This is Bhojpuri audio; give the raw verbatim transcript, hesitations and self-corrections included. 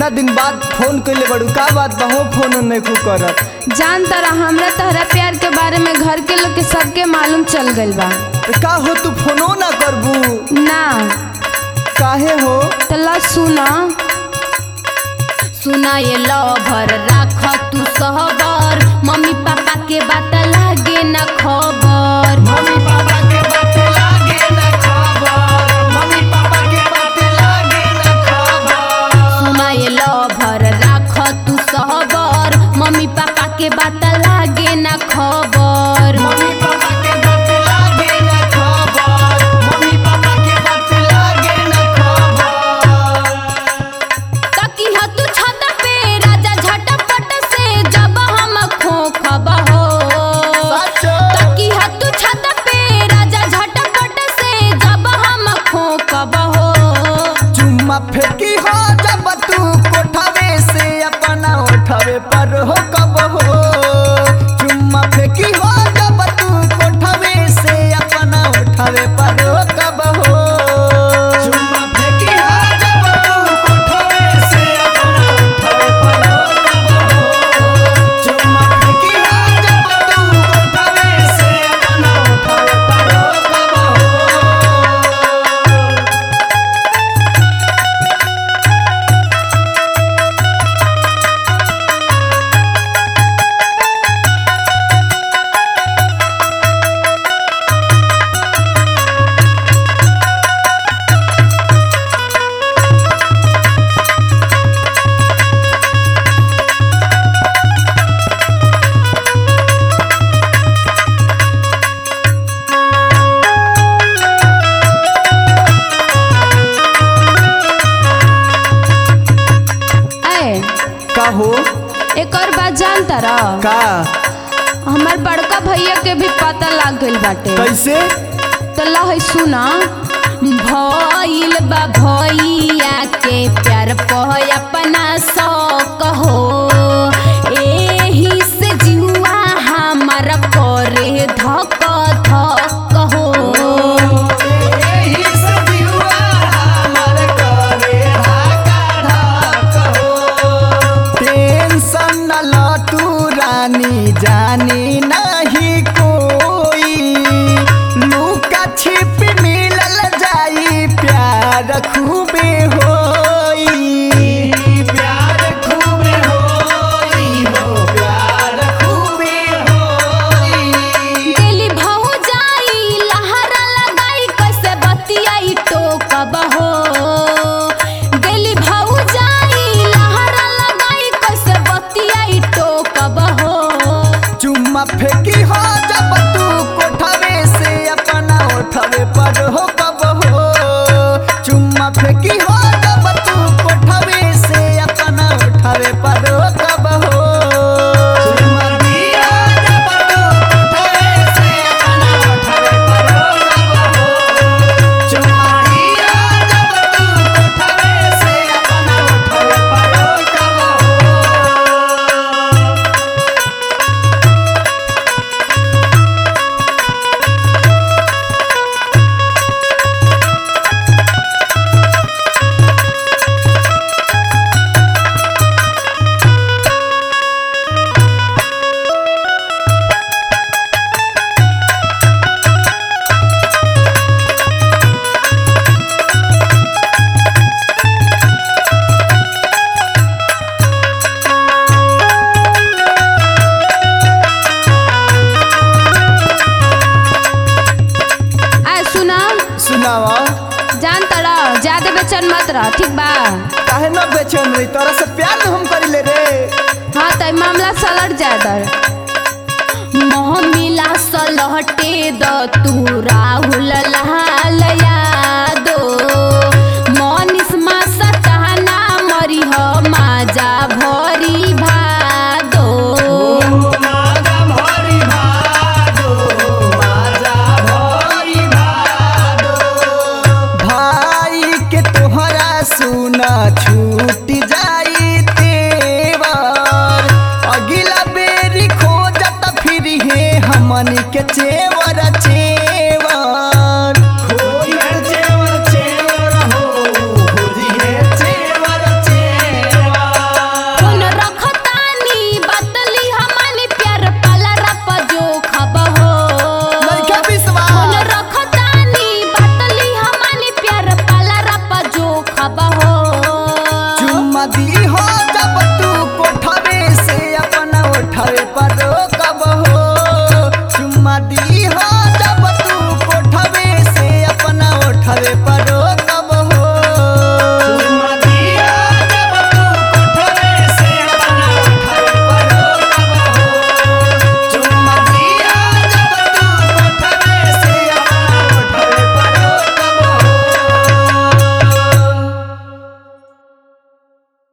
इतना दिन बाद फोन कइले बड़ू, का बात बा हो फोन नहीं खूब करत? जान तारा हमरा तहरा प्यार के बारे में घर के लोग के सबके मालूम चल गइल बा। तो का हो तू फोनो ना करबू? ना काहे हो? तला सुना सुना ये लवर राख तू सहबर, मम्मी पापा के बात लागे ना खबर। मम्मी पापा के बात लागे ना खबर, मम्मी पापा के बात लागे ना खबर। सुना ये लवर राख तू सहबर, मम्मी पापा के बात लागे ना खबर। मम्मी पापा के बात लागे ना खबर, मम्मी पापा के बात लागे ना खबर। तकिया तू छत पे राजा झटपट से जब हम खोखब हो। तकिया तू छत पे राजा झटपट से जब हम खोखब हो। चुम्मा फेंकी हो जब तू कोठावे से अपना उठावे पर हो कब हो। चुम्मा फेंकी हो जब तू कोठावे से अपना उठावे पर हो कब हो। चुम्मा फेंकी हो जब तू कोठावे से अपना उठावे पर हो कब हो। चुम्मा फेंकी हो जब तू कोठावे से अपना उठावे पर हो कब हो। ए का हो? एक और बात जान तारा, का हमार बड़का भैया के भी पता लाग गइल बाटे। कैसे? तला है सुना भइल बा भैया के प्यार पर अपना शौक हो। एही से जुआ हमार करे धक धक हो। एही से जीवा हमर करे धका धक हो। टेंशन न ल तू रानी, जानी नहीं कोई। लुका छिप मिलल जाई, प्यार खूबे होई। प्यार खूबे होई हो, प्यार खूबे होई। दिली भौ जाई लहरा लगाई, कैसे बतियाई टोकब हो। दिली भौ जाई लहरा लगाई, कैसे बतियाई टोकब हो। चुम्मा फेंकी हो जब तू कोठावे से अपना उठावे पर हो कब हो। चुम्मा फेंकी हो जब तू कोठावे से अपना उठावे पर हो कब हो। चुम्मा दिया जब तू कोठावे से अपना उठावे पर हो कब हो। चुम्मा दिया जब तू कोठावे से अपना उठावे पर हो कब हो। आ सुना सुनावा। जान तारा ज्यादा बेचैन मत रह, ठीक बा? काहे न बेचैन रही, तोरा से प्यार न हम करिले रे। हाँ तो मामला सलट जाए दर। मोह मिला सलहटे द तू राहुल लहा